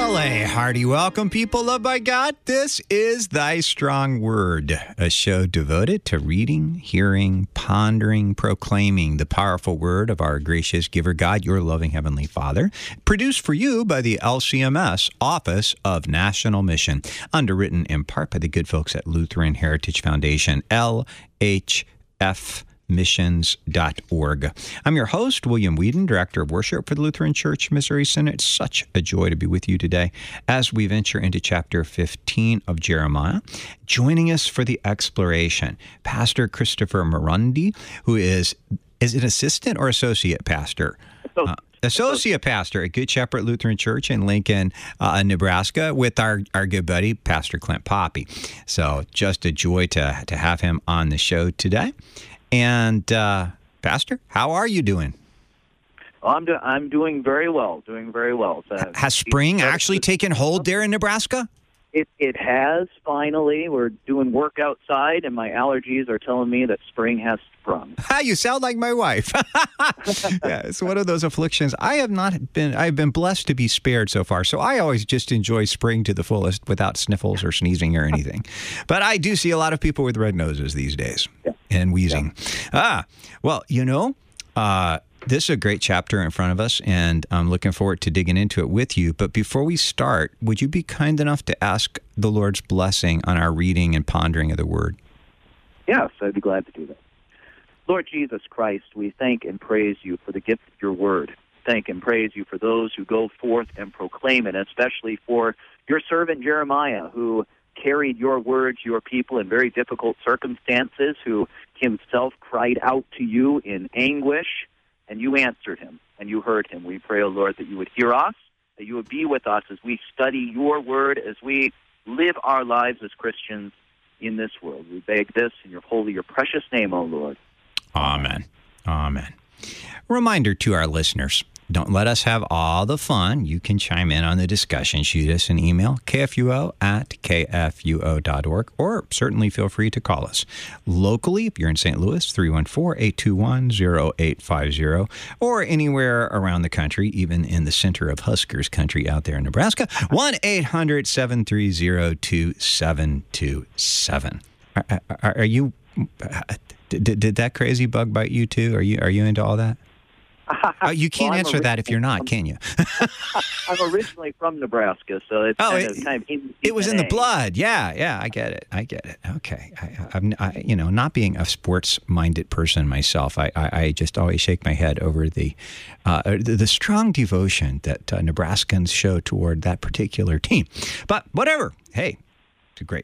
Well, a hearty welcome, people loved by God. This is Thy Strong Word, a show devoted to reading, hearing, pondering, proclaiming the powerful word of our gracious giver God, your loving Heavenly Father, produced for you by the LCMS Office of National Mission, underwritten in part by the good folks at Lutheran Heritage Foundation, LHF missions.org. I'm your host, William Whedon, Director of Worship for the Lutheran Church Missouri Synod. It's such a joy to be with you today as we venture into chapter 15 of Jeremiah. Joining us for the exploration, Pastor Christopher Marundi, who is an assistant or associate pastor? Associate pastor at Good Shepherd Lutheran Church in Lincoln, Nebraska, with our good buddy, Pastor Clint Poppy. So just a joy to have him on the show today. And Pastor, how are you doing? I'm doing very well. Has spring actually taken hold there in Nebraska? It has, finally. We're doing work outside, and my allergies are telling me that spring has sprung. You sound like my wife. Yeah, it's one of those afflictions. I've been blessed to be spared so far, so I always just enjoy spring to the fullest without sniffles or sneezing or anything. But I do see a lot of people with red noses these days and wheezing. Yeah. Well, this is a great chapter in front of us, and I'm looking forward to digging into it with you. But before we start, would you be kind enough to ask the Lord's blessing on our reading and pondering of the Word? Yes, I'd be glad to do that. Lord Jesus Christ, we thank and praise you for the gift of your Word. Thank and praise you for those who go forth and proclaim it, especially for your servant Jeremiah, who carried your word to your people in very difficult circumstances, who himself cried out to you in anguish, and you answered him, and you heard him. We pray, O Lord, that you would hear us, that you would be with us as we study your word, as we live our lives as Christians in this world. We beg this in your holy, your precious name, O Lord. Amen. Amen. Reminder to our listeners, don't let us have all the fun. You can chime in on the discussion. Shoot us an email, kfuo@kfuo.org, or certainly feel free to call us. Locally, if you're in St. Louis, 314-821-0850, or anywhere around the country, even in the center of Huskers country out there in Nebraska, 1-800-730-2727. Are you... Did that crazy bug bite you too? Are you into all that? You can't answer that if you're not, can you? I'm originally from Nebraska, so it's kind of it was in the blood. Yeah, I get it. Okay, I'm not being a sports-minded person myself, I just always shake my head over the strong devotion that Nebraskans show toward that particular team. But whatever. Hey, it's great.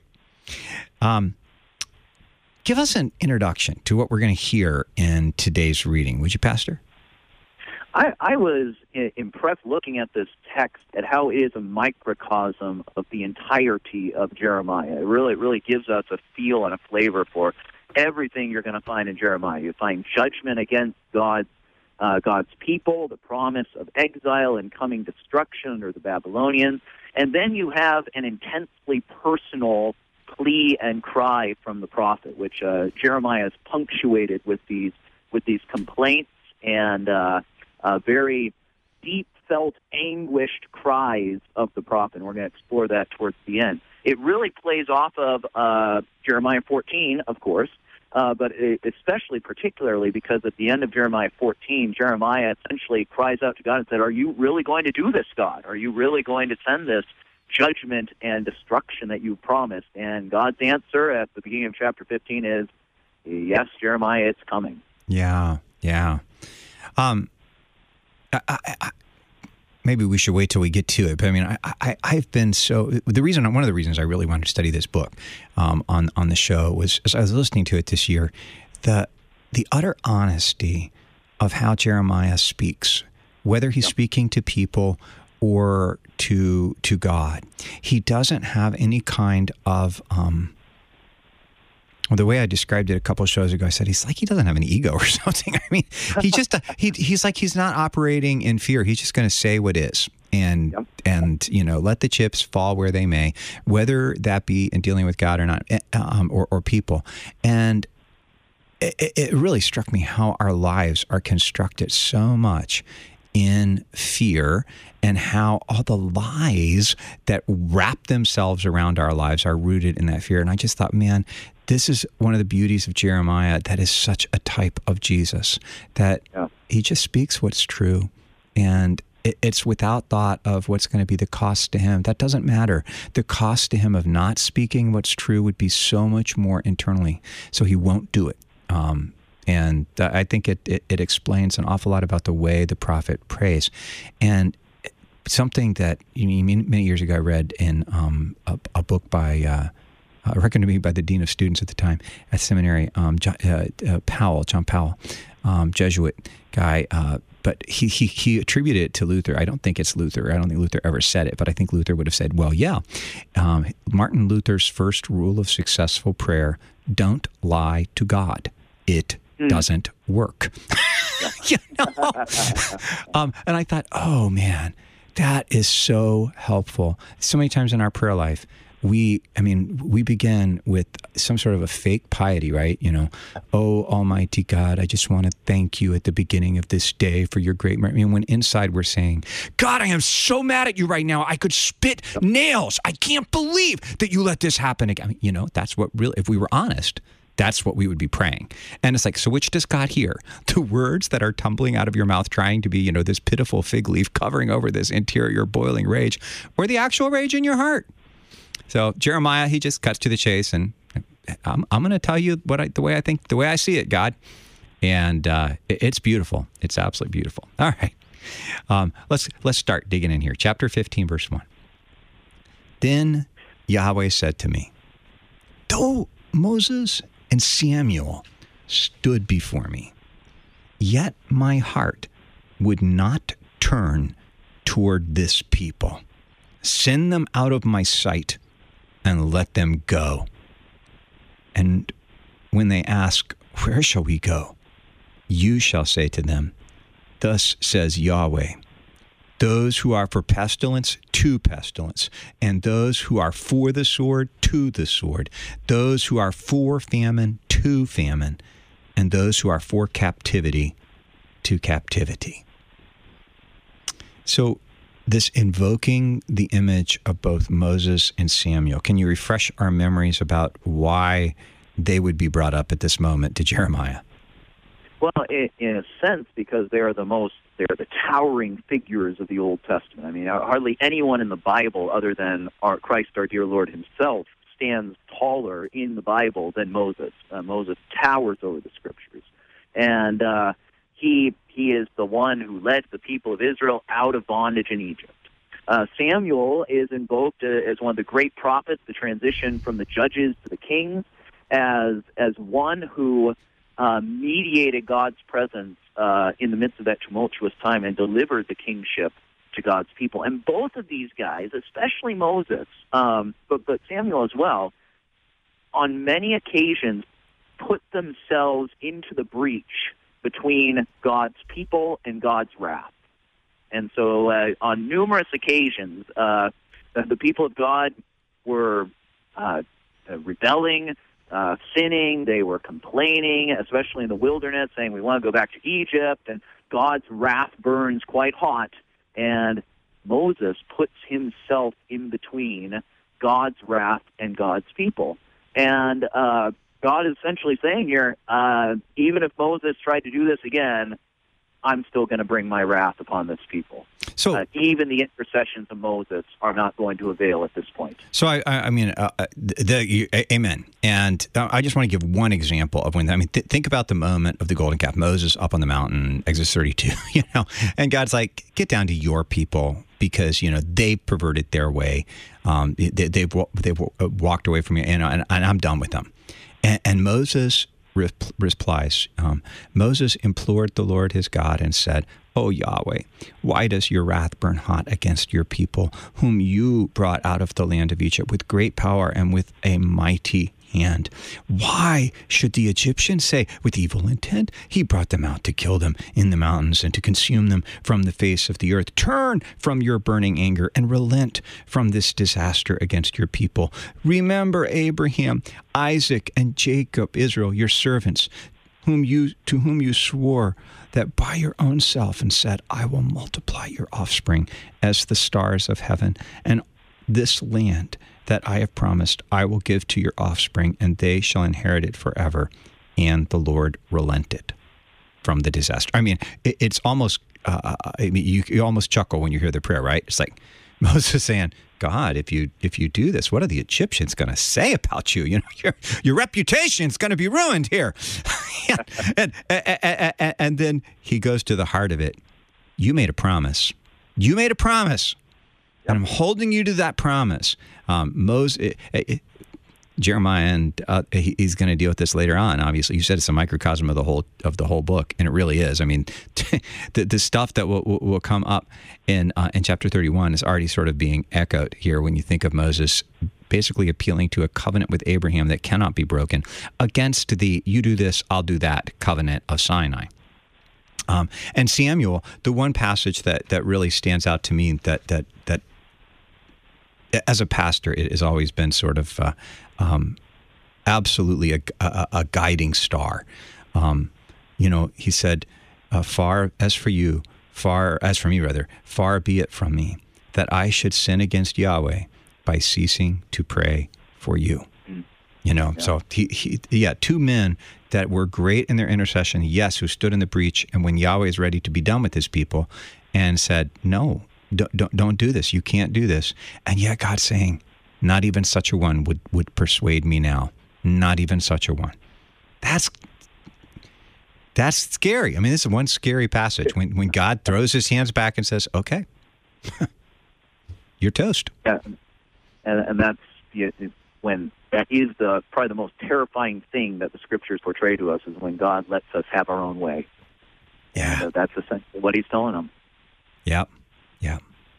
Give us an introduction to what we're going to hear in today's reading, would you, Pastor? I was impressed looking at this text at how it is a microcosm of the entirety of Jeremiah. It really gives us a feel and a flavor for everything you're going to find in Jeremiah. You find judgment against God's people, the promise of exile and coming destruction under the Babylonians, and then you have an intensely personal plea and cry from the prophet, which Jeremiah is punctuated with these complaints and very deep felt, anguished cries of the prophet. And we're going to explore that towards the end. It really plays off of Jeremiah 14, of course, but especially particularly because at the end of Jeremiah 14, Jeremiah essentially cries out to God and said, "Are you really going to do this, God? Are you really going to send this judgment and destruction that you promised?" And God's answer at the beginning of chapter 15 is, "Yes, Jeremiah, it's coming." Yeah. Maybe we should wait till we get to it. But I mean, I've been one of the reasons I really wanted to study this book on the show was, as I was listening to it this year, the utter honesty of how Jeremiah speaks, whether he's speaking to people or to God. He doesn't have any kind of the way I described it a couple of shows ago, I said he's like he doesn't have an ego or something. I mean, he just he's like he's not operating in fear. He's just going to say what is, and let the chips fall where they may, whether that be in dealing with God or not, or people. And it really struck me how our lives are constructed so much in fear, and how all the lies that wrap themselves around our lives are rooted in that fear. And I just thought, man, this is one of the beauties of Jeremiah that is such a type of Jesus, that he just speaks what's true. And it's without thought of what's going to be the cost to him. That doesn't matter. The cost to him of not speaking what's true would be so much more internally. So he won't do it. And I think it explains an awful lot about the way the prophet prays. And something that many years ago I read in a book by, recommended to me by the dean of students at the time at seminary, John Powell, Jesuit guy. But he attributed it to Luther. I don't think it's Luther. I don't think Luther ever said it, but I think Luther would have said, well, yeah. Martin Luther's first rule of successful prayer: don't lie to God. It doesn't work. And I thought, oh man, that is so helpful. So many times in our prayer life, we begin with some sort of a fake piety, right? Oh, Almighty God, I just want to thank you at the beginning of this day for your great mercy. When inside we're saying, God, I am so mad at you right now. I could spit nails. I can't believe that you let this happen again. That's what really, if we were honest, that's what we would be praying. And it's like, so which does God hear? The words that are tumbling out of your mouth trying to be, this pitiful fig leaf covering over this interior boiling rage, or the actual rage in your heart? So Jeremiah, he just cuts to the chase, and I'm going to tell you the way I see it, God. And it's beautiful. It's absolutely beautiful. All right. Let's start digging in here. Chapter 15, verse 1. Then Yahweh said to me, though Moses and Samuel stood before me, yet my heart would not turn toward this people. Send them out of my sight and let them go. And when they ask, where shall we go? You shall say to them, thus says Yahweh, those who are for pestilence, to pestilence, and those who are for the sword, to the sword, those who are for famine, to famine, and those who are for captivity, to captivity. So this invoking the image of both Moses and Samuel, can you refresh our memories about why they would be brought up at this moment to Jeremiah? Well, in a sense, because they're the towering figures of the Old Testament. I mean, hardly anyone in the Bible other than Christ, our dear Lord himself, stands taller in the Bible than Moses. Moses towers over the Scriptures. And he is the one who led the people of Israel out of bondage in Egypt. Samuel is invoked as one of the great prophets, the transition from the judges to the kings, as one who mediated God's presence in the midst of that tumultuous time and delivered the kingship to God's people. And both of these guys, especially Moses, but Samuel as well, on many occasions put themselves into the breach between God's people and God's wrath. And so on numerous occasions, the people of God were rebelling, sinning. They were complaining, especially in the wilderness, saying, we want to go back to Egypt, and God's wrath burns quite hot. And Moses puts himself in between God's wrath and God's people. And God is essentially saying here, even if Moses tried to do this again, I'm still going to bring my wrath upon this people. So even the intercessions of Moses are not going to avail at this point. So amen. And I just want to give one example of when. Think about the moment of the golden calf. Moses up on the mountain, Exodus 32. And God's like, get down to your people because they perverted their way. They've walked away from you, and I'm done with them. And Moses replies, Moses implored the Lord his God and said, O Yahweh, why does your wrath burn hot against your people, whom you brought out of the land of Egypt with great power and with a mighty hand? Why should the Egyptians say, with evil intent, he brought them out to kill them in the mountains and to consume them from the face of the earth? Turn from your burning anger and relent from this disaster against your people. Remember Abraham, Isaac, and Jacob, Israel, your servants. to whom you swore that by your own self and said, I will multiply your offspring as the stars of heaven, and this land that I have promised I will give to your offspring, and they shall inherit it forever. And the Lord relented from the disaster. I mean, it's almost, you almost chuckle when you hear the prayer, right? It's like Moses saying, God, if you do this, what are the Egyptians going to say about you? You know, your reputation is going to be ruined here. and then he goes to the heart of it. You made a promise. You made a promise. And I'm holding you to that promise. Jeremiah, and he's going to deal with this later on. Obviously, you said it's a microcosm of the whole book, and it really is. I mean, the stuff that will come up in chapter 31 is already sort of being echoed here when you think of Moses basically appealing to a covenant with Abraham that cannot be broken against the "you do this, I'll do that" covenant of Sinai. And Samuel, the one passage that really stands out to me that as a pastor, it has always been sort of absolutely a guiding star. He said, far for me, far be it from me that I should sin against Yahweh by ceasing to pray for you. So he two men that were great in their intercession, yes, who stood in the breach, and when Yahweh is ready to be done with his people, and said, no, don't do this. You can't do this. And yet God's saying, not even such a one would persuade me now. Not even such a one. That's scary. I mean, this is one scary passage when God throws his hands back and says, okay, you're toast. Yeah. And that's when that is probably the most terrifying thing that the Scriptures portray to us, is when God lets us have our own way. Yeah. And that's essentially what he's telling them. Yeah. Yeah.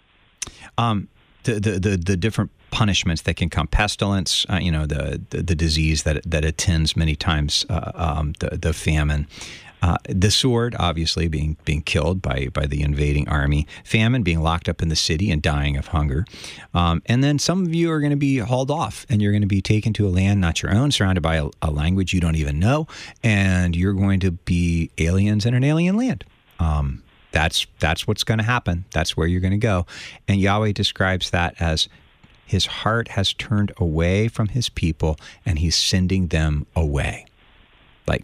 The different punishments that can come, pestilence, the disease that attends many times, the famine, the sword, obviously being killed by the invading army, famine, being locked up in the city and dying of hunger, and then some of you are going to be hauled off, and you're going to be taken to a land not your own, surrounded by a language you don't even know, and you're going to be aliens in an alien land. That's what's going to happen. That's where you're going to go. And Yahweh describes that as his heart has turned away from his people, and he's sending them away. Like,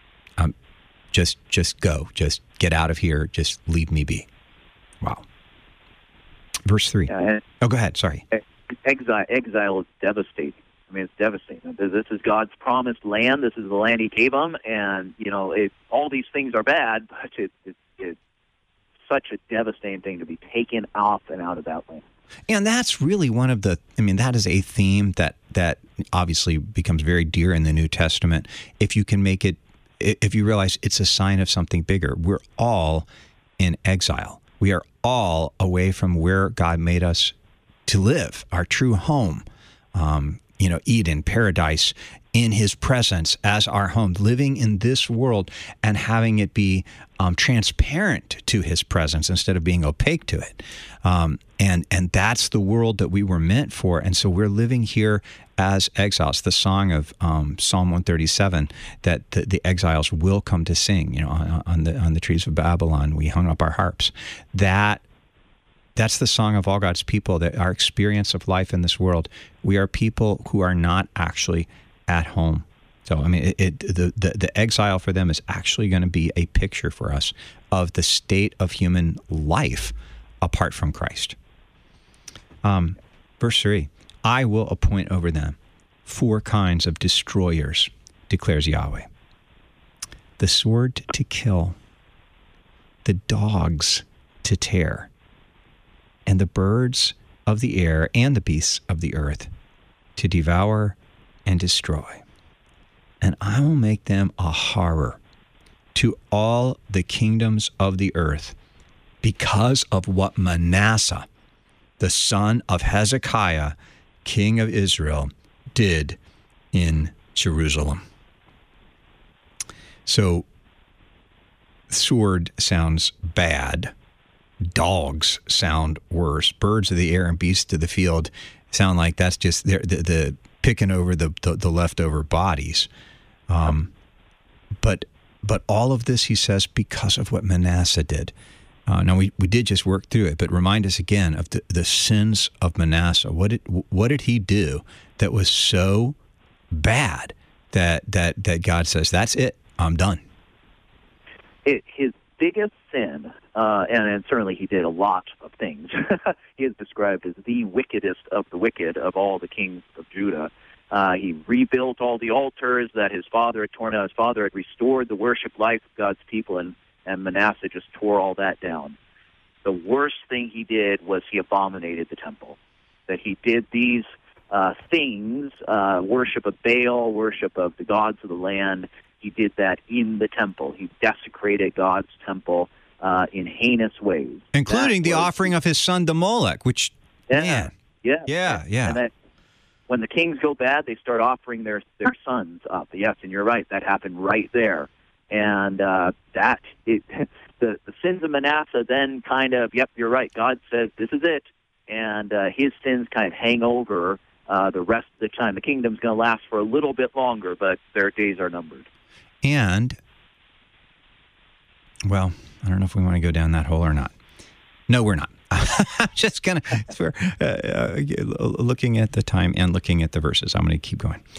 just go. Just get out of here. Just leave me be. Wow. Verse 3. Go ahead. Sorry. Exile is devastating. I mean, it's devastating. This is God's promised land. This is the land he gave them. And, all these things are bad, but it's such a devastating thing to be taken off and out of that land. And that's really that is a theme that obviously becomes very dear in the New Testament. If you can make it, if you realize it's a sign of something bigger. We're all in exile. We are all away from where God made us to live, our true home. Eden, paradise, in his presence as our home, living in this world and having it be transparent to his presence instead of being opaque to it. And that's the world that we were meant for. And so we're living here as exiles. The song of Psalm 137 that the exiles will come to sing, on the trees of Babylon, we hung up our harps. That's the song of all God's people, that our experience of life in this world, we are people who are not actually at home. So, the exile for them is actually going to be a picture for us of the state of human life apart from Christ. Verse 3, I will appoint over them 4 kinds of destroyers, declares Yahweh. The sword to kill, the dogs to tear, and the birds of the air and the beasts of the earth to devour and destroy. And I will make them a horror to all the kingdoms of the earth because of what Manasseh, the son of Hezekiah, king of Israel, did in Jerusalem. So, sword sounds bad. Dogs sound worse. Birds of the air and beasts of the field sound like that's just the picking over the leftover bodies. But But all of this, he says, because of what Manasseh did. Now, we did just work through it, but remind us again of the sins of Manasseh. What did he do that was so bad that God says, that's it, I'm done? His biggest sin, and certainly he did a lot of things. He is described as the wickedest of the wicked of all the kings of Judah. He rebuilt all the altars that his father had torn down. His father had restored the worship life of God's people, and Manasseh just tore all that down. The worst thing he did was he abominated the temple. That he did these things, worship of Baal, worship of the gods of the land. He did that in the temple. He desecrated God's temple in heinous ways. Including the offering of his son to Molech, which, man. Yeah. And that, when the kings go bad, they start offering their sons up. Yes, and you're right. That happened right there. And the sins of Manasseh then kind of, yep, you're right. God says, this is it. And his sins kind of hang over the rest of the time. The kingdom's going to last for a little bit longer, but their days are numbered. And, well, I don't know if we want to go down that hole or not. No, we're not. I'm just going to, looking at the time and looking at the verses, I'm going to keep going.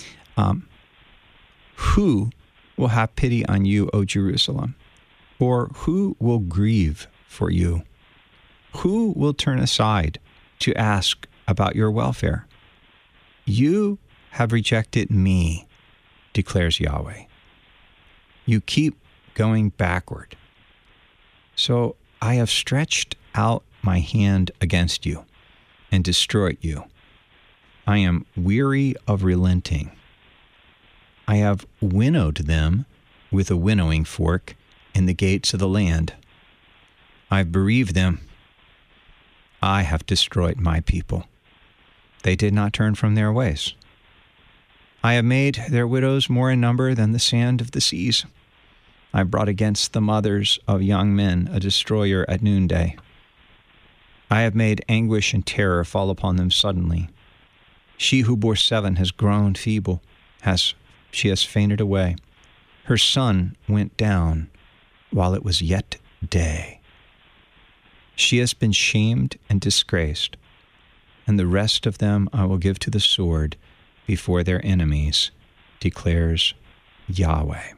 Who will have pity on you, O Jerusalem? Or who will grieve for you? Who will turn aside to ask about your welfare? You have rejected me, declares Yahweh. You keep going backward. So I have stretched out my hand against you and destroyed you. I am weary of relenting. I have winnowed them with a winnowing fork in the gates of the land. I've bereaved them. I have destroyed my people. They did not turn from their ways. I have made their widows more in number than the sand of the seas. I brought against the mothers of young men a destroyer at noonday. I have made anguish and terror fall upon them suddenly. She who bore 7 has grown feeble. She has fainted away. Her sun went down while it was yet day. She has been shamed and disgraced, and the rest of them I will give to the sword before their enemies, declares Yahweh.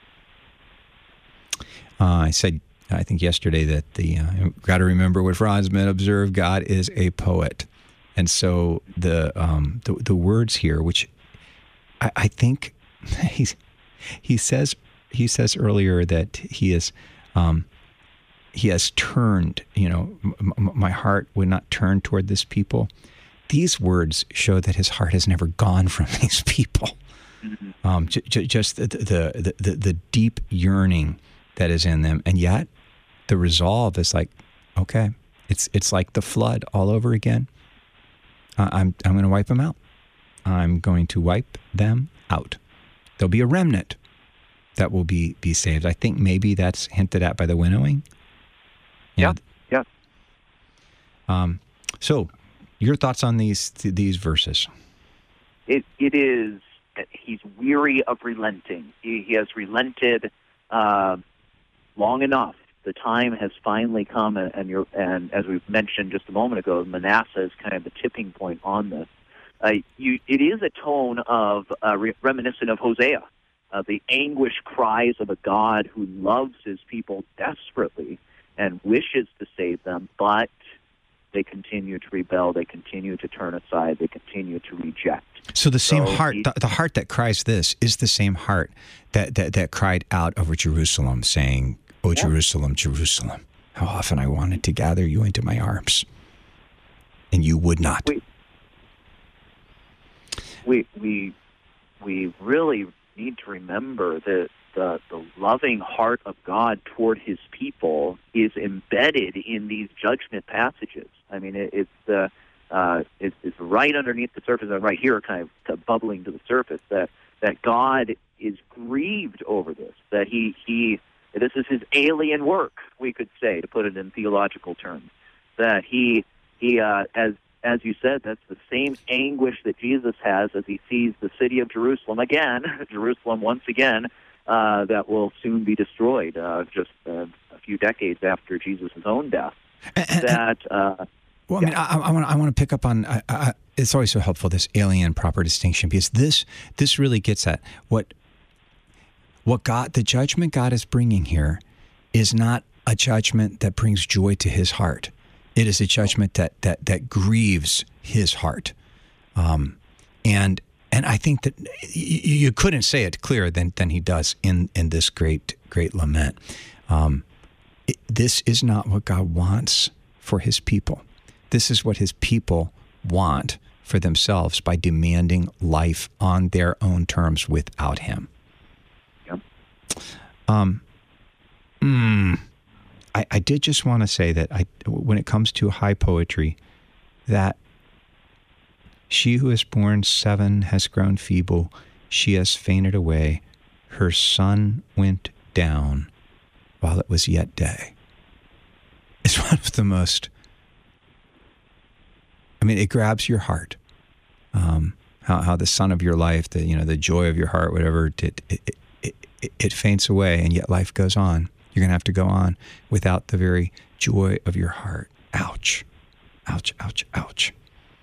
I think yesterday that got to remember what Franzman observed, God is a poet. And so the words here, which I think he says earlier that he has turned, my heart would not turn toward this people. These words show that his heart has never gone from these people. Mm-hmm. Just the deep yearning that is in them, and yet the resolve is like, okay, it's like the flood all over again. I'm going to wipe them out. I'm going to wipe them out. There'll be a remnant that will be saved. I think maybe that's hinted at by the winnowing. Yeah. So, your thoughts on these verses? It is. He's weary of relenting. He has relented long enough. The time has finally come, and as we mentioned just a moment ago, Manasseh is kind of the tipping point on this. It is a tone of reminiscent of Hosea, the anguish cries of a God who loves his people desperately and wishes to save them, but they continue to rebel, they continue to turn aside, they continue to reject. So the same heart, the heart that cries this is the same heart that cried out over Jerusalem, saying, "O Jerusalem, Jerusalem, how often I wanted to gather you into my arms, and you would not." We really need to remember that the loving heart of God toward his people is embedded in these judgment passages. I mean, it's right underneath the surface, and right here, kind of bubbling to the surface, that God is grieved over this, that this is his alien work, we could say, to put it in theological terms, that he as you said, that's the same anguish that Jesus has as he sees the city of Jerusalem again, Jerusalem once again, that will soon be destroyed, just a few decades after Jesus' own death. Well, I mean, I want to pick up on. It's always so helpful, this alien proper distinction, because this really gets at what God, the judgment God is bringing here, is not a judgment that brings joy to His heart. It is a judgment that grieves His heart, and I think that you couldn't say it clearer than He does in this great lament. This is not what God wants for His people. This is what His people want for themselves by demanding life on their own terms without Him. Yep. I did just want to say that when it comes to high poetry, that she who is born 7 has grown feeble, she has fainted away, her sun went down while it was yet day. It's one of the most, it grabs your heart. How the sun of your life, the joy of your heart, whatever, it faints away, and yet life goes on. You're going to have to go on without the very joy of your heart. Ouch. Ouch, ouch, ouch.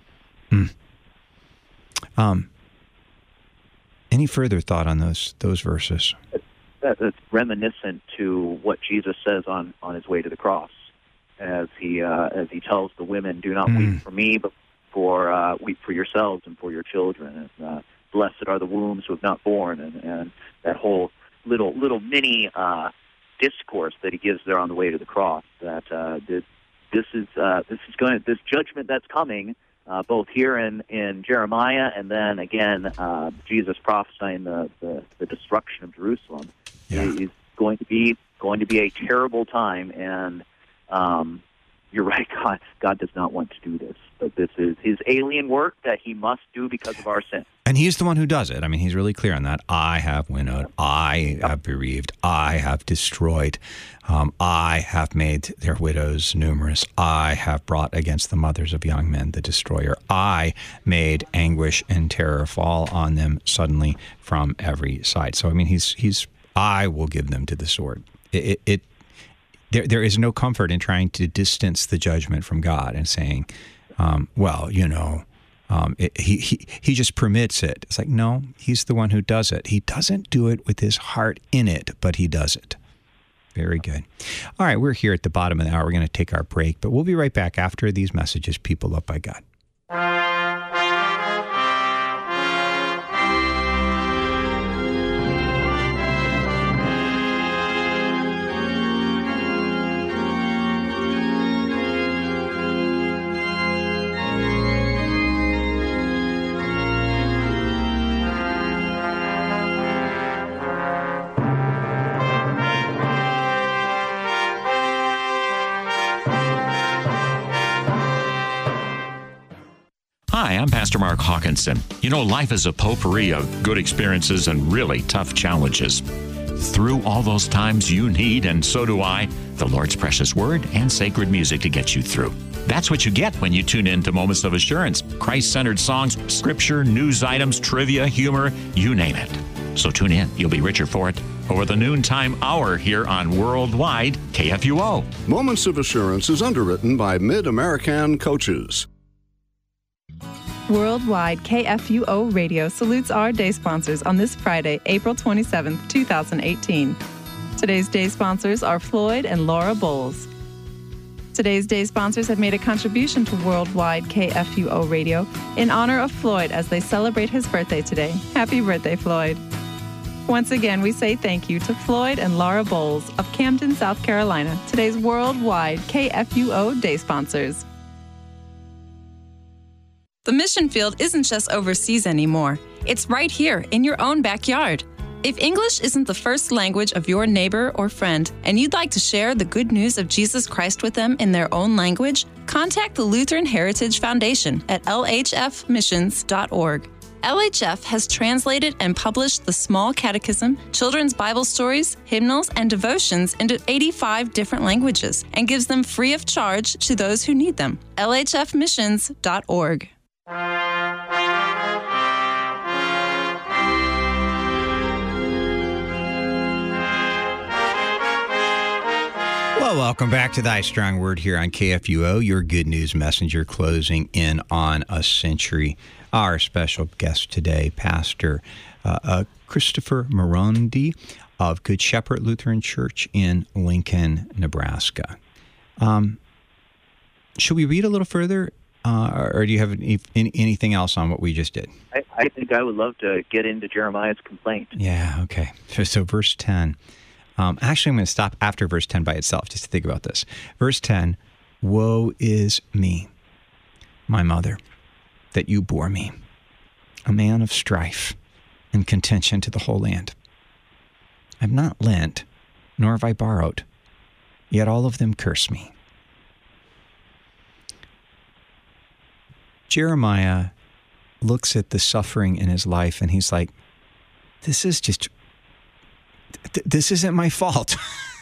Any further thought on those verses? That's reminiscent to what Jesus says on His way to the cross, as he tells the women, "Do not weep for me, but weep for yourselves and for your children. And blessed are the wombs who have not borne," and that whole little mini discourse that He gives there on the way to the cross. That this judgment that's coming, both here in Jeremiah, and then again Jesus prophesying the destruction of Jerusalem. Yeah. Is going to be a terrible time, and you're right. God does not want to do this, but this is His alien work that He must do because of our sin. And He's the one who does it. He's really clear on that. I have winnowed. I have bereaved. I have destroyed. I have made their widows numerous. I have brought against the mothers of young men the destroyer. I made anguish and terror fall on them suddenly from every side. So, He's I will give them to the sword. There is no comfort in trying to distance the judgment from God and saying, he just permits it. It's like, no, He's the one who does it. He doesn't do it with His heart in it, but He does it. Very good. All right, we're here at the bottom of the hour. We're going to take our break, but we'll be right back after these messages, people loved by God. Hi, I'm Pastor Mark Hawkinson. Life is a potpourri of good experiences and really tough challenges. Through all those times, you need, and so do I, the Lord's precious word and sacred music to get you through. That's what you get when you tune in to Moments of Assurance. Christ-centered songs, scripture, news items, trivia, humor, you name it. So tune in. You'll be richer for it. Over the noontime hour here on Worldwide KFUO. Moments of Assurance is underwritten by Mid-American Coaches. Worldwide KFUO Radio salutes our day sponsors on this Friday, April 27th, 2018. Today's day sponsors are Floyd and Laura Bowles. Today's day sponsors have made a contribution to Worldwide KFUO Radio in honor of Floyd as they celebrate his birthday today. Happy birthday, Floyd. Once again, we say thank you to Floyd and Laura Bowles of Camden, South Carolina, today's Worldwide KFUO day sponsors. The mission field isn't just overseas anymore. It's right here in your own backyard. If English isn't the first language of your neighbor or friend, and you'd like to share the good news of Jesus Christ with them in their own language, contact the Lutheran Heritage Foundation at lhfmissions.org. LHF has translated and published the Small Catechism, children's Bible stories, hymnals, and devotions into 85 different languages and gives them free of charge to those who need them. lhfmissions.org. Well, welcome back to Thy Strong Word here on KFUO, your good news messenger, closing in on a century. Our special guest today, Pastor Christopher Marondi of Good Shepherd Lutheran Church in Lincoln, Nebraska. Should we read a little further, or do you have anything else on what we just did? I think I would love to get into Jeremiah's complaint. Yeah, okay. So verse 10. Actually, I'm going to stop after verse 10 by itself, just to think about this. Verse 10, woe is me, my mother, that you bore me, a man of strife and contention to the whole land. I have not lent, nor have I borrowed, yet all of them curse me. Jeremiah looks at the suffering in his life, and he's like, this isn't my fault.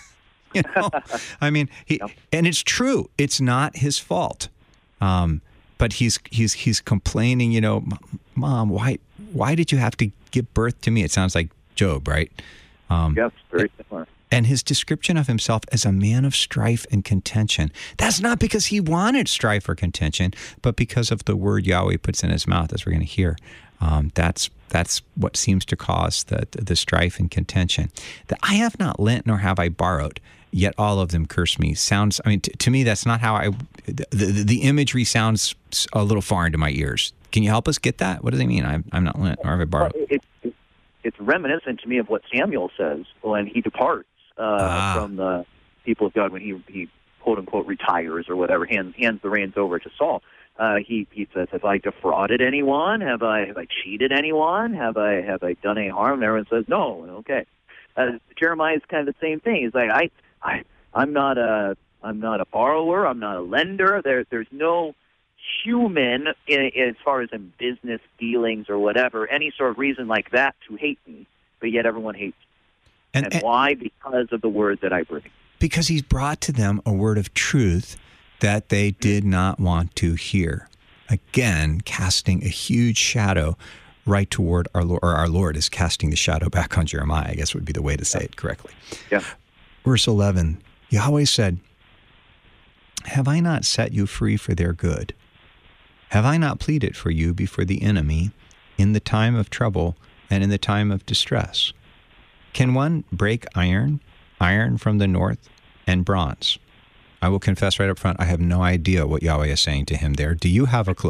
I mean, and it's true. It's not his fault. But he's complaining, Mom, why did you have to give birth to me? It sounds like Job, right? Yes, very similar. And his description of himself as a man of strife and contention. That's not because he wanted strife or contention, but because of the word Yahweh puts in his mouth, as we're going to hear. That's what seems to cause the strife and contention. That I have not lent, nor have I borrowed, yet all of them curse me. Sounds, to me, that's not how the imagery sounds a little foreign to my ears. Can you help us get that? What does it mean? I'm not lent, nor have I borrowed. It's reminiscent to me of what Samuel says when he departs from the people of God, when he quote unquote retires or whatever, hands the reins over to Saul. He says, "Have I defrauded anyone? Have I cheated anyone? Have I done any harm?" And everyone says, "No." Okay. Jeremiah is kind of the same thing. He's like, I'm not a borrower. I'm not a lender. There's no human as far as in business dealings or whatever, any sort of reason like that to hate me. But yet everyone hates me. And why? Because of the word that I bring. Because he's brought to them a word of truth that they did not want to hear. Again, casting a huge shadow right toward our Lord, or our Lord is casting the shadow back on Jeremiah, I guess would be the way to say it correctly. Yeah. Verse 11, Yahweh said, have I not set you free for their good? Have I not pleaded for you before the enemy in the time of trouble and in the time of distress? Can one break iron from the north, and bronze? I will confess right up front, I have no idea what Yahweh is saying to him there. Do you have a clue?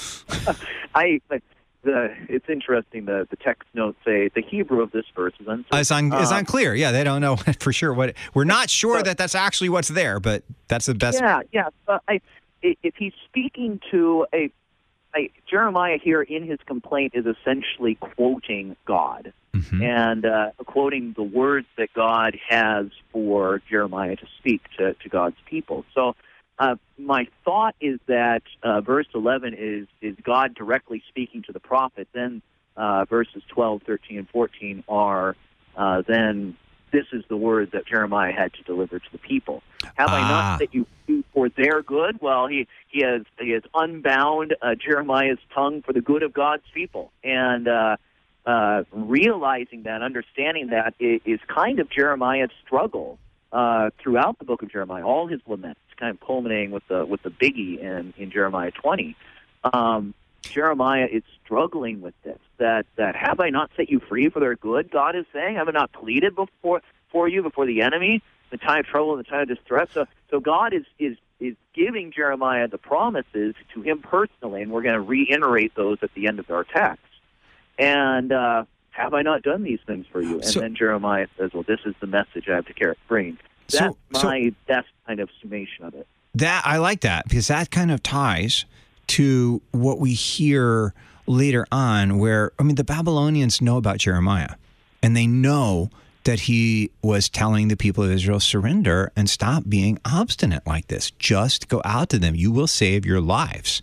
It's interesting. The text notes say the Hebrew of this verse is uncertain. It's unclear. Yeah, they don't know for sure what. We're not sure that's actually what's there, but that's the best. Yeah. But if he's speaking to Jeremiah here in his complaint is essentially quoting God. Mm-hmm. And quoting the words that God has for Jeremiah to speak to God's people. So my thought is that verse 11 is God directly speaking to the prophet. Then verses 12, 13, and 14 are then this is the word that Jeremiah had to deliver to the people. Have I not set you free for their good? Well, he has unbound Jeremiah's tongue for the good of God's people. And realizing that, understanding that is kind of Jeremiah's struggle throughout the book of Jeremiah. All his laments, kind of culminating with the biggie in Jeremiah 20. Jeremiah is struggling with this. That have I not set you free for their good? God is saying, have I not pleaded before the enemy, the time of trouble and the time of distress? So God is giving Jeremiah the promises to him personally, and we're going to reiterate those at the end of our text. And have I not done these things for you? And then Jeremiah says, well, this is the message I have to bring. That's my best kind of summation of it. I like that, because that kind of ties to what we hear later on where, the Babylonians know about Jeremiah, and they know that he was telling the people of Israel, surrender and stop being obstinate like this. Just go out to them. You will save your lives.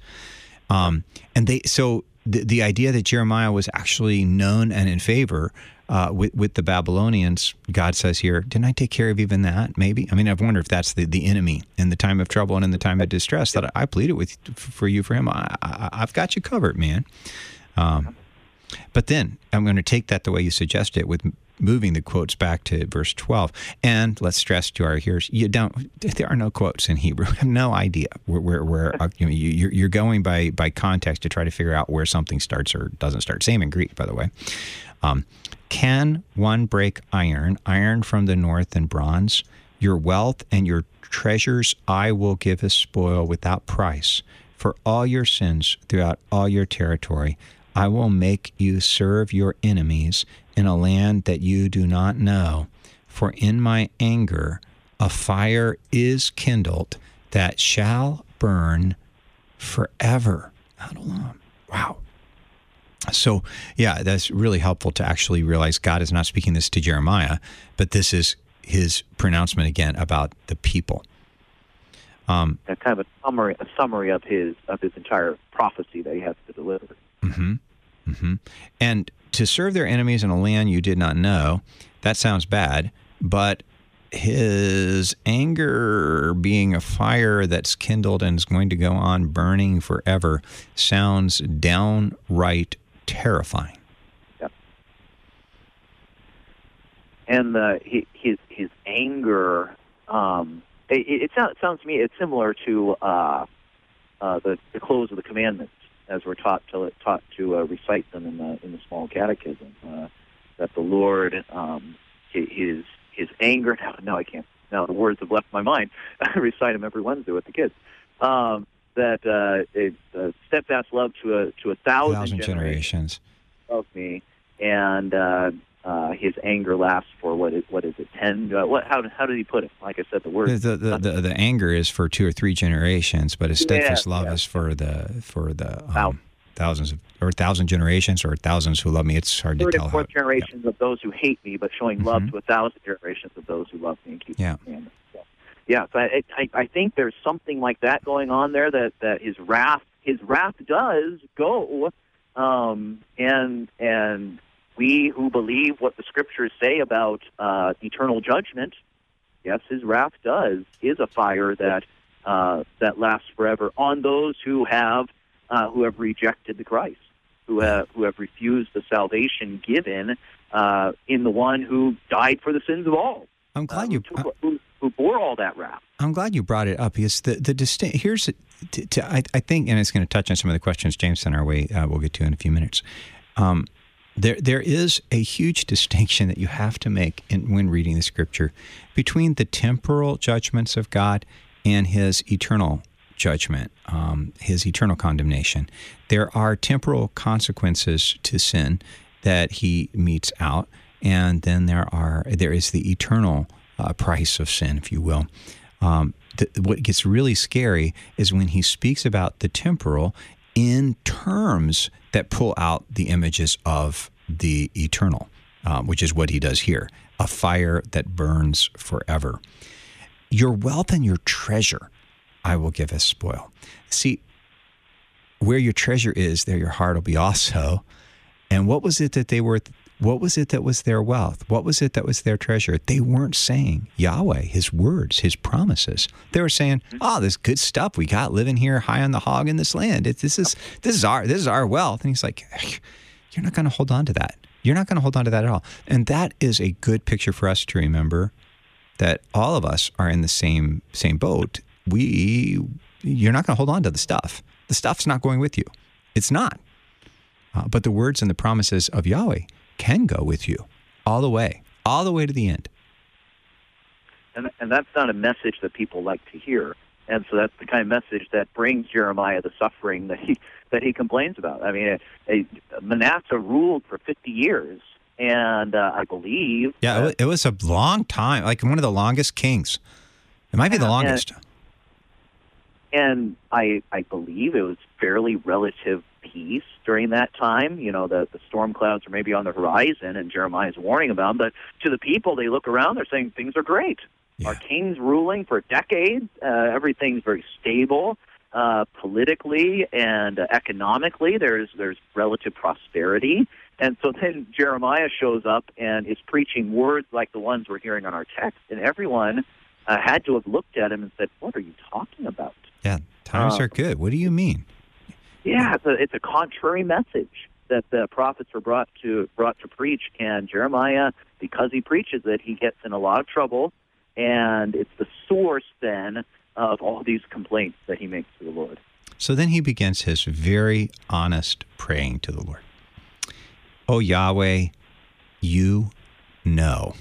The idea that Jeremiah was actually known and in favor with the Babylonians, God says here, didn't I take care of even that? Maybe. I wonder if that's the enemy in the time of trouble and in the time of distress, that I pleaded for him. I've got you covered, man. But then I'm going to take that the way you suggest it with moving the quotes back to verse 12. And let's stress to our hearers, there are no quotes in Hebrew. I have no idea where you're going by context to try to figure out where something starts or doesn't start. Same in Greek, by the way. Can one break iron from the north and bronze? Your wealth and your treasures I will give as spoil without price. For all your sins throughout all your territory, I will make you serve your enemies in a land that you do not know. For in my anger a fire is kindled that shall burn forever. Adullam. Wow. So, yeah, that's really helpful to actually realize God is not speaking this to Jeremiah, but this is his pronouncement again about the people. Kind of a summary of his entire prophecy that he has to deliver. Mm-hmm. Mm-hmm. And to serve their enemies in a land you did not know, that sounds bad, but his anger being a fire that's kindled and is going to go on burning forever sounds downright terrifying. Yep. And his anger, it sounds to me it's similar to the close of the commandments, as we're taught to recite them in the small catechism. That the Lord, his anger. Now I can't. Now the words have left my mind. I recite them every Wednesday with the kids. That it's steadfast love to a thousand generations of me, and his anger lasts for what is it 10? How did he put it? Like I said, the word the anger is for 2 or 3 generations, but his steadfast love is for the thousands or 1,000 generations or thousands who love me. It's hard to tell. 3rd and 4th generations of those who hate me, but showing love to 1,000 generations of those who love me and keep my commandments. Yeah, so I think there's something like that going on there. That his wrath does go, and we who believe what the scriptures say about eternal judgment, yes, his wrath is a fire that lasts forever on those who have rejected the Christ, who have refused the salvation given in the one who died for the sins of all. I'm glad who bore all that wrath. I'm glad you brought it up because the distinct here's I think, and it's going to touch on some of the questions James sent our way. We'll get to in a few minutes. There is a huge distinction that you have to make when reading the Scripture between the temporal judgments of God and His eternal judgment, His eternal condemnation. There are temporal consequences to sin that He metes out, and then there is the eternal price of sin, if you will. What gets really scary is when He speaks about the temporal in terms that pull out the images of the eternal, which is what He does here, a fire that burns forever. Your wealth and your treasure I will give as spoil. See, where your treasure is, there your heart will be also. And what was it that they were? What was it that was their wealth? What was it that was their treasure? They weren't saying Yahweh, His words, His promises. They were saying, "Oh, this good stuff we got living here high on the hog in this land. This is our wealth." And He's like, "You're not going to hold on to that. You're not going to hold on to that at all." And that is a good picture for us to remember that all of us are in the same boat. You're not going to hold on to the stuff. The stuff's not going with you. It's not. But the words and the promises of Yahweh can go with you all the way to the end. And that's not a message that people like to hear. And so that's the kind of message that brings Jeremiah the suffering that he complains about. I mean, Manasseh ruled for 50 years, and I believe... Yeah, it was a long time, like one of the longest kings. It might be the longest. And I believe it was fairly relative peace during that time. You know, the storm clouds are maybe on the horizon, and Jeremiah's warning about them. But to the people, they look around, they're saying things are great. Yeah. Our king's ruling for decades. Everything's very stable politically and economically. There's relative prosperity. And so then Jeremiah shows up and is preaching words like the ones we're hearing on our text, and everyone had to have looked at him and said, "What are you talking about?" Yeah, times are good. What do you mean? Yeah, it's a contrary message that the prophets were brought to preach, and Jeremiah, because he preaches it, he gets in a lot of trouble, and it's the source then of all these complaints that he makes to the Lord. So then he begins his very honest praying to the Lord. Oh, Yahweh, you know.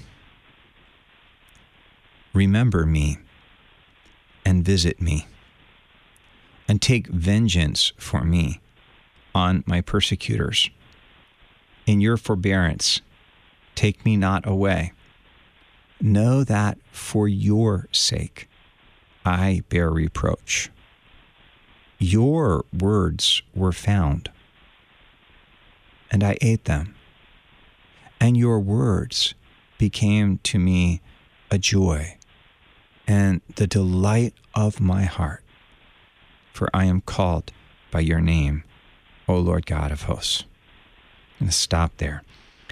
Remember me and visit me and take vengeance for me on my persecutors. In your forbearance, take me not away. Know that for your sake I bear reproach. Your words were found, and I ate them, and your words became to me a joy and the delight of my heart, for I am called by your name, O Lord God of hosts. I'm going to stop there.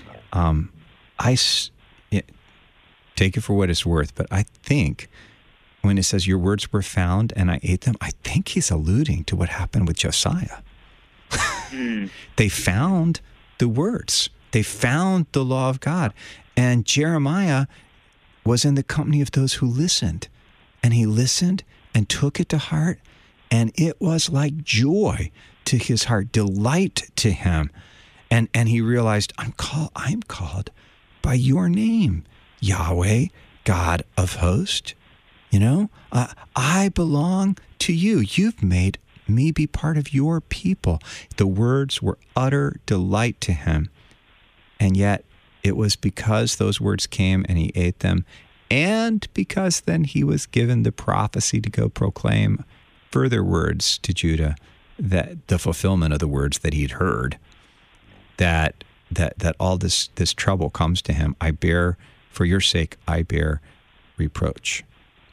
Take it for what it's worth, but I think when it says your words were found and I ate them, I think he's alluding to what happened with Josiah. They found the words. They found the law of God. And Jeremiah was in the company of those who listened. And he listened and took it to heart. And it was like joy to his heart, delight to him. And he realized, I'm called by your name, Yahweh, God of hosts. You know, I belong to you. You've made me be part of your people. The words were utter delight to him. And yet it was because those words came and he ate them, and because then he was given the prophecy to go proclaim further words to Judah, that the fulfillment of the words that he'd heard, that all this trouble comes to him. For your sake, I bear reproach.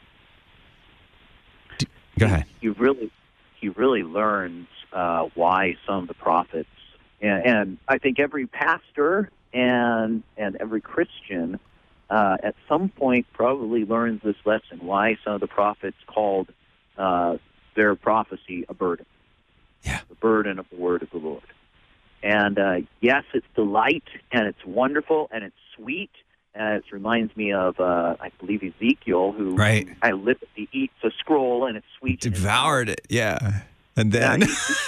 Go ahead. He really learns why some of the prophets, and I think every pastor and every Christian at some point probably learns this lesson, why some of the prophets called their prophecy a burden. Yeah. The burden of the word of the Lord. And yes, it's delight, and it's wonderful, and it's sweet. It reminds me of, I believe, Ezekiel, who right. I literally eats a scroll, and it's sweet. Devoured it, yeah. And then...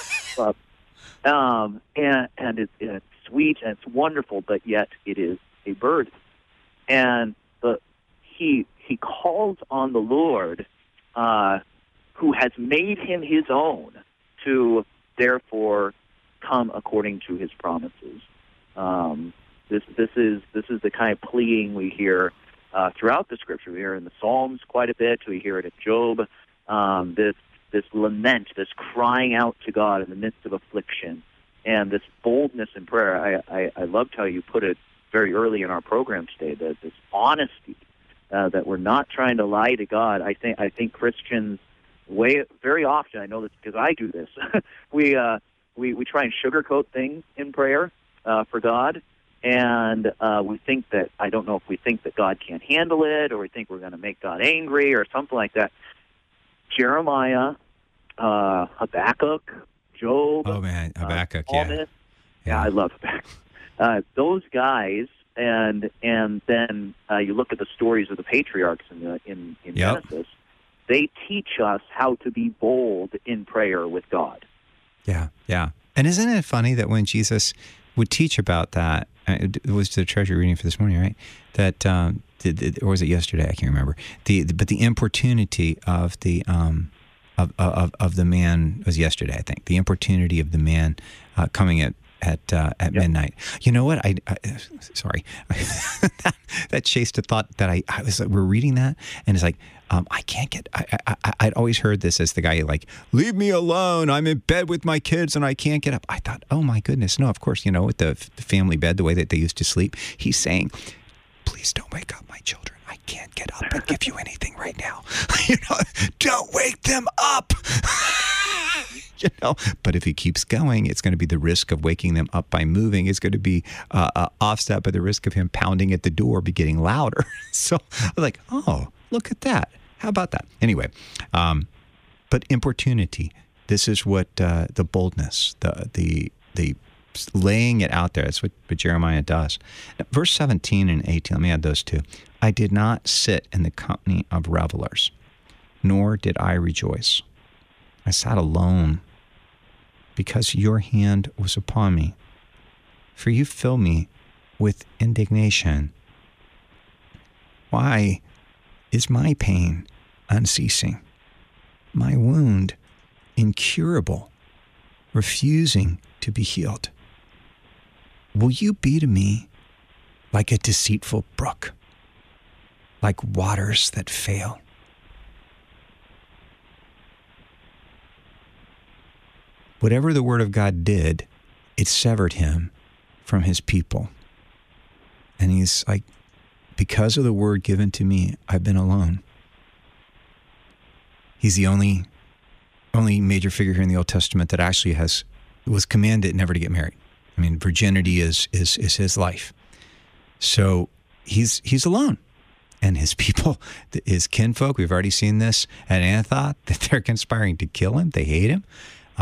and it's sweet, and it's wonderful, but yet it is a burden. And he calls on the Lord, who has made him his own, to therefore come according to his promises. This is the kind of pleading we hear throughout the Scripture. We hear in the Psalms quite a bit. We hear it in Job. This lament, this crying out to God in the midst of affliction, and this boldness in prayer. I loved how you put it very early in our program today. This honesty that we're not trying to lie to God. I think Christians very often. I know this because I do this. we try and sugarcoat things in prayer for God. And we think that, I don't know if we think that God can't handle it, or we think we're going to make God angry or something like that. Jeremiah, Habakkuk, Job. Oh, man, Habakkuk, yeah. Yeah, I love Habakkuk. Those guys, and then you look at the stories of the patriarchs in Genesis, they teach us how to be bold in prayer with God. Yeah, yeah. And isn't it funny that when Jesus would teach about that, it was the treasure reading for this morning, right? That, or was it yesterday? I can't remember. But the importunity of the of the man was yesterday, I think. The importunity of the man coming at midnight. You know what? Sorry, that chased a thought that I was like, we're reading that, and it's like, I can't get. I'd always heard this as the guy like, leave me alone. I'm in bed with my kids and I can't get up. I thought, oh my goodness, no. Of course, with the family bed, the way that they used to sleep. He's saying, please don't wake up my children. I can't get up and give you anything right now. Don't wake them up. But if he keeps going, it's going to be the risk of waking them up by moving. It's going to be offset by the risk of him pounding at the door, be getting louder. So I was like, oh, look at that. How about that? Anyway, but importunity. This is what the boldness, the laying it out there. That's what Jeremiah does. Now, verse 17 and 18, let me add those two. I did not sit in the company of revelers, nor did I rejoice. I sat alone because your hand was upon me. For you fill me with indignation. Why is my pain unceasing, my wound incurable, refusing to be healed? Will you be to me like a deceitful brook, like waters that fail? Whatever the Word of God did, it severed him from his people. And he's like, because of the word given to me, I've been alone. He's the only major figure here in the Old Testament that actually was commanded never to get married. I mean, virginity is his life. So he's alone. And his people, his kinfolk, we've already seen this at Anathoth, that they're conspiring to kill him. They hate him.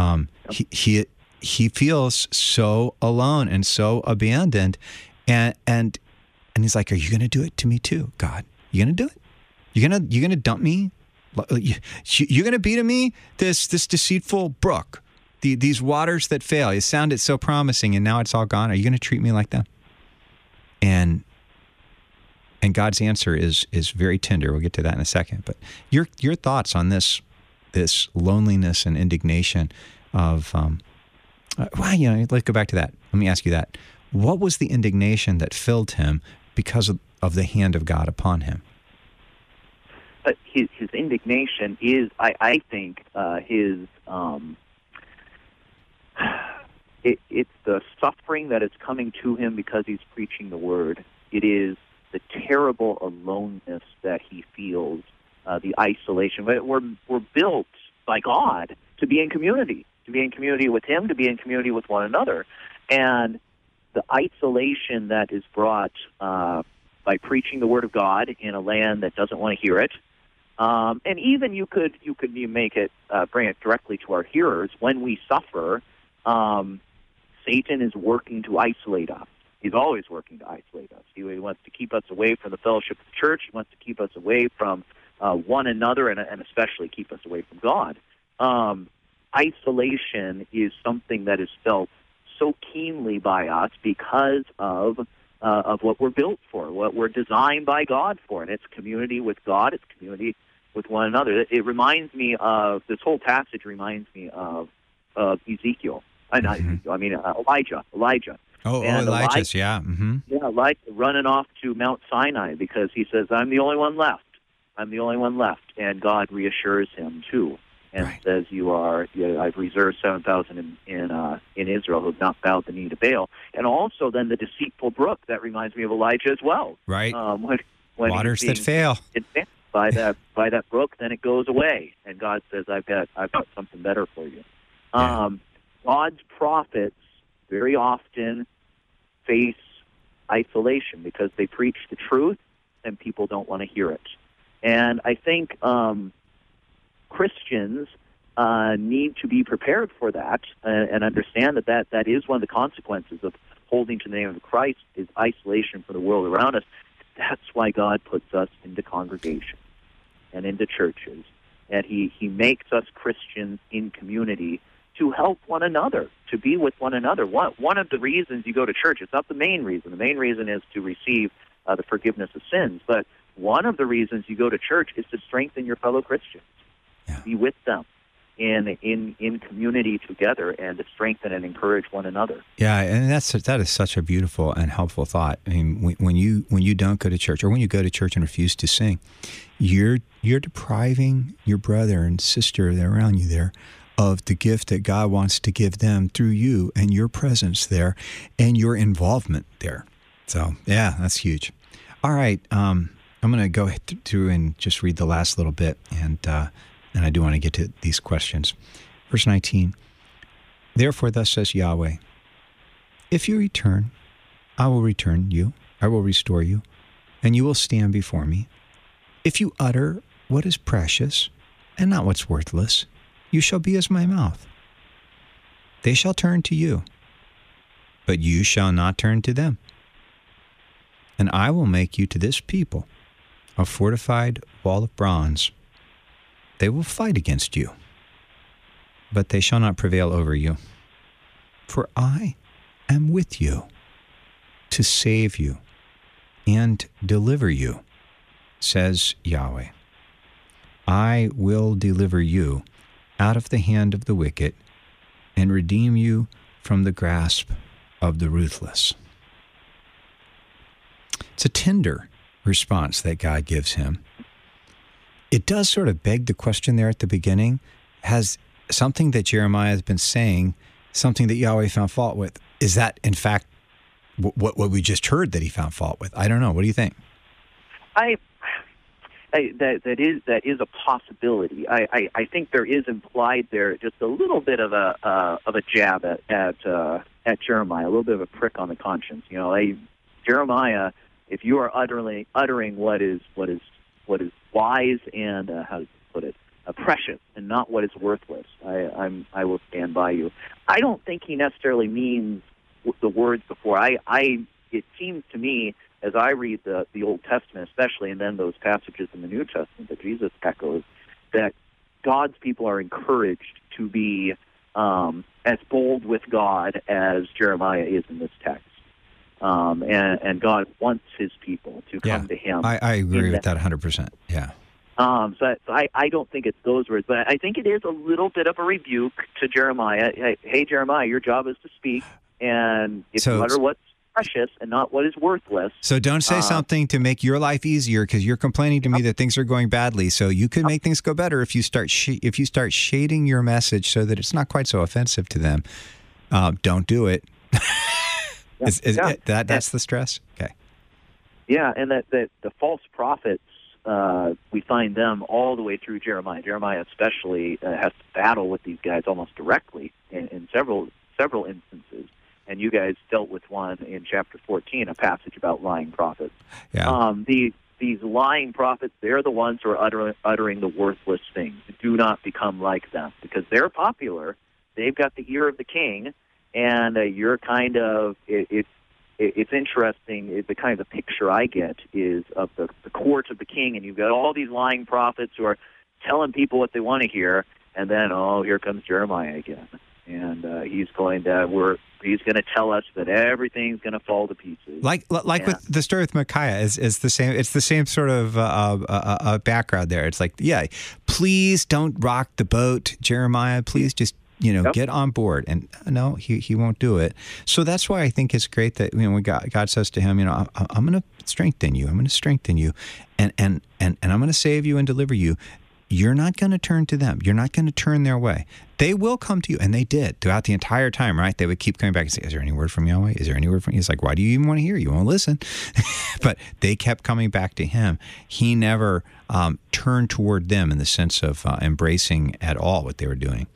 He feels so alone and so abandoned, and he's like, "Are you going to do it to me too, God? You going to do it? You going to dump me? You're going to be to me this deceitful brook, these waters that fail. It sounded so promising, and now it's all gone. Are you going to treat me like that?" And God's answer is very tender. We'll get to that in a second. But your thoughts on this loneliness and indignation of let's go back to that. Let me ask you that. What was the indignation that filled him because of the hand of God upon him? His indignation is, I think, it's the suffering that is coming to him because he's preaching the word. It is the terrible aloneness that he feels, the isolation. But we're built by God to be in community with him, to be in community with one another. And the isolation that is brought by preaching the word of God in a land that doesn't want to hear it, and even you could make it, bring it directly to our hearers. When we suffer, Satan is working to isolate us. He's always working to isolate us. He wants to keep us away from the fellowship of the church. He wants to keep us away from one another, and especially keep us away from God. Isolation is something that is felt so keenly by us because of what we're built for, what we're designed by God for, and it's community with God, it's community with one another. It reminds me of, this whole passage reminds me of Ezekiel. Elijah. Elijah's, yeah. Mm-hmm. Yeah, Elijah running off to Mount Sinai because he says, I'm the only one left. And God reassures him, too, and says, I've reserved 7,000 in Israel who have not bowed the knee to Baal. And also then the deceitful brook, that reminds me of Elijah as well. Right. When waters that fail. By that brook, then it goes away. And God says, I've got something better for you. Yeah. God's prophets very often face isolation because they preach the truth and people don't want to hear it. And I think Christians need to be prepared for that and understand that is one of the consequences of holding to the name of Christ is isolation from the world around us. That's why God puts us into congregations and into churches. And He makes us Christians in community to help one another, to be with one another. One of the reasons you go to church, it's not the main reason. The main reason is to receive the forgiveness of sins. But one of the reasons you go to church is to strengthen your fellow Christians, be with them in community together, and to strengthen and encourage one another. Yeah, and that is such a beautiful and helpful thought. I mean, when you don't go to church, or when you go to church and refuse to sing, you're depriving your brother and sister that are around you there of the gift that God wants to give them through you and your presence there and your involvement there. So, yeah, that's huge. All right, I'm going to go through and just read the last little bit, and I do want to get to these questions. Verse 19, therefore thus says Yahweh, if you return, I will return you, I will restore you, and you will stand before me. If you utter what is precious and not what's worthless, you shall be as my mouth. They shall turn to you, but you shall not turn to them. And I will make you to this people a fortified wall of bronze. They will fight against you, but they shall not prevail over you. For I am with you to save you and deliver you, says Yahweh. I will deliver you out of the hand of the wicked and redeem you from the grasp of the ruthless. It's a tender response that God gives him. It does sort of beg the question there at the beginning. Has something that Jeremiah has been saying, something that Yahweh found fault with, is that in fact what we just heard that he found fault with? I don't know. What do you think? That is a possibility. I think there is implied there just a little bit of a jab at Jeremiah, a little bit of a prick on the conscience. You know, Jeremiah, if you are uttering what is wise and how to put it, precious, and not what is worthless, I will stand by you. I don't think he necessarily means the words before. It seems to me, as I read the Old Testament especially, and then those passages in the New Testament that Jesus echoes, that God's people are encouraged to be as bold with God as Jeremiah is in this text. And God wants his people to come to him. I agree with that 100%. Yeah. So I don't think it's those words, but I think it is a little bit of a rebuke to Jeremiah. Hey, Jeremiah, your job is to speak, and if you utter what's precious and not what is worthless. So don't say something to make your life easier, because you're complaining to me that things are going badly. So you could make things go better if you start shading your message so that it's not quite so offensive to them. Don't do it. That's the stress? Okay. Yeah, and that the false prophets, we find them all the way through Jeremiah. Jeremiah especially has to battle with these guys almost directly in several instances. And you guys dealt with one in chapter 14, a passage about lying prophets. Yeah. These lying prophets, they're the ones who are uttering the worthless things. Do not become like them, because they're popular. They've got the ear of the king, and you're kind of it's interesting. The kind of the picture I get is of the court of the king, and you've got all these lying prophets who are telling people what they want to hear, and then here comes Jeremiah again, and he's going to tell us that everything's going to fall to pieces. Like with the story with Micaiah is the same. It's the same sort of background there. It's like, please don't rock the boat, Jeremiah. Please just get on board. And no, he won't do it. So that's why I think it's great that when God says to him, I'm going to strengthen you. I'm going to strengthen you, and I'm going to save you and deliver you. You're not going to turn to them. You're not going to turn their way. They will come to you, and they did throughout the entire time, right? They would keep coming back and say, is there any word from Yahweh? Is there any word from you? He's like, why do you even want to hear? You won't listen. But they kept coming back to him. He never turned toward them in the sense of embracing at all what they were doing.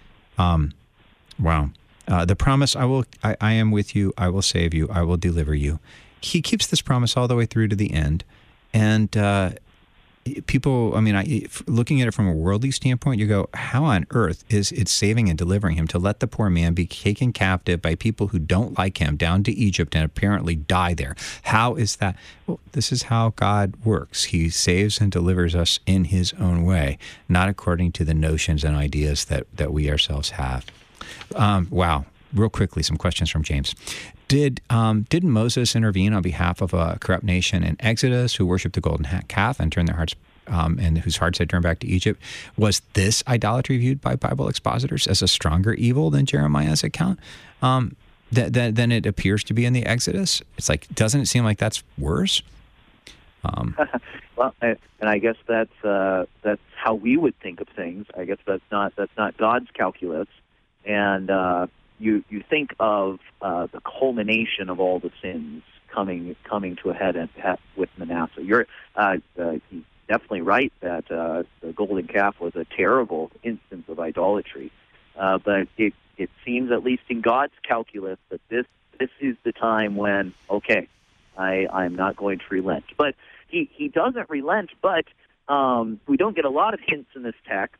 Wow. The promise, I am with you, I will save you, I will deliver you. He keeps this promise all the way through to the end. And people, looking at it from a worldly standpoint, you go, how on earth is it saving and delivering him to let the poor man be taken captive by people who don't like him down to Egypt and apparently die there? How is that? Well, this is how God works. He saves and delivers us in his own way, not according to the notions and ideas that we ourselves have. Wow. Real quickly, some questions from James. Did Moses intervene on behalf of a corrupt nation in Exodus who worshipped the golden calf and turned their hearts and whose hearts had turned back to Egypt? Was this idolatry viewed by Bible expositors as a stronger evil than Jeremiah's account than it appears to be in the Exodus? It's like, doesn't it seem like that's worse? Well, and I guess that's how we would think of things. I guess that's not God's calculus, and you think of the culmination of all the sins coming to a head with Manasseh. You're definitely right that the golden calf was a terrible instance of idolatry, but it seems, at least in God's calculus, that this is the time when I'm not going to relent. But he doesn't relent. But we don't get a lot of hints in this text.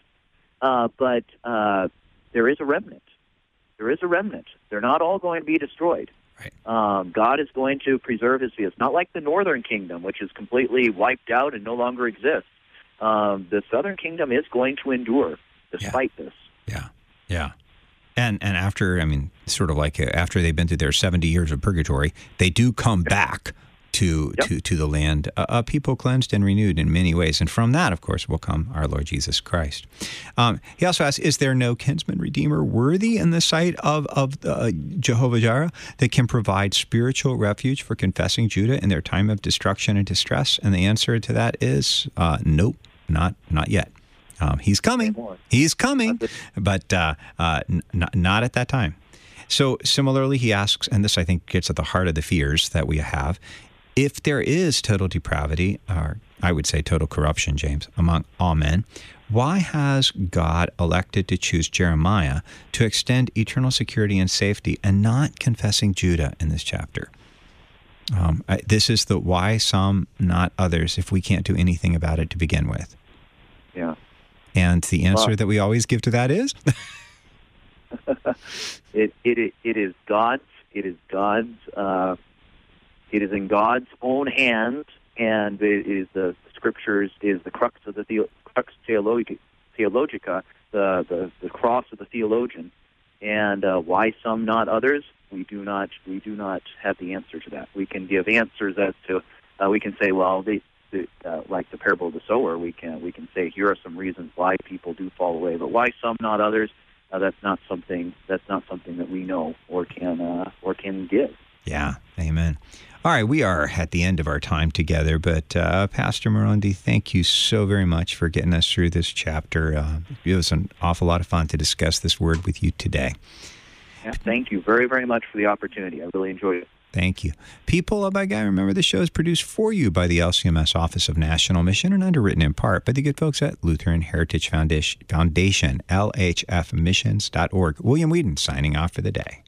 But there is a remnant. There is a remnant. They're not all going to be destroyed. Right. God is going to preserve his people. It's not like the northern kingdom, which is completely wiped out and no longer exists. The southern kingdom is going to endure despite this. Yeah. And after, sort of like after they've been through their 70 years of purgatory, they do come back to the land, a people cleansed and renewed in many ways. And from that, of course, will come our Lord Jesus Christ. He also asks, is there no kinsman redeemer worthy in the sight of Jehovah Jireh that can provide spiritual refuge for confessing Judah in their time of destruction and distress? And the answer to that is nope, not yet. He's coming, but not at that time. So similarly, he asks, and this I think gets at the heart of the fears that we have, if there is total depravity, or I would say total corruption, James, among all men, why has God elected to choose Jeremiah to extend eternal security and safety and not confessing Judah in this chapter? This is the why some, not others, if we can't do anything about it to begin with. Yeah. And the answer that we always give to that is? It is God's. It is God's. It is in God's own hands, and it is the Scriptures is the crux of the crux theologica, the cross of the theologian. And why some, not others? We do not have the answer to that. We can give answers as to we can say, well, like the parable of the sower, we can say here are some reasons why people do fall away, but why some, not others? That's not something that we know or can give. Yeah, amen. All right, we are at the end of our time together, but Pastor Murundi, thank you so very much for getting us through this chapter. It was an awful lot of fun to discuss this word with you today. Yeah, thank you very, very much for the opportunity. I really enjoyed it. Thank you. People of By Guy, remember the show is produced for you by the LCMS Office of National Mission and underwritten in part by the good folks at Lutheran Heritage Foundation, LHFmissions.org. William Whedon signing off for the day.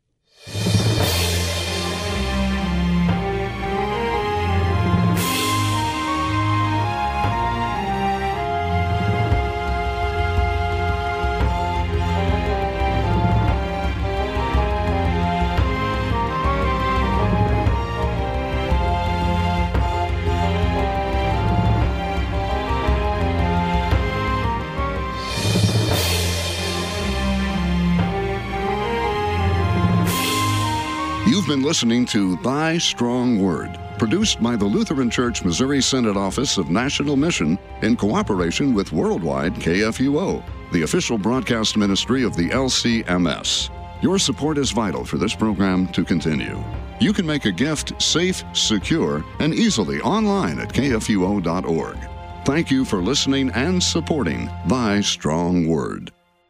You've been listening to Thy Strong Word, produced by the Lutheran Church Missouri Synod Office of National Mission in cooperation with Worldwide KFUO, the official broadcast ministry of the LCMS. Your support is vital for this program to continue. You can make a gift safe, secure, and easily online at kfuo.org. Thank you for listening and supporting Thy Strong Word.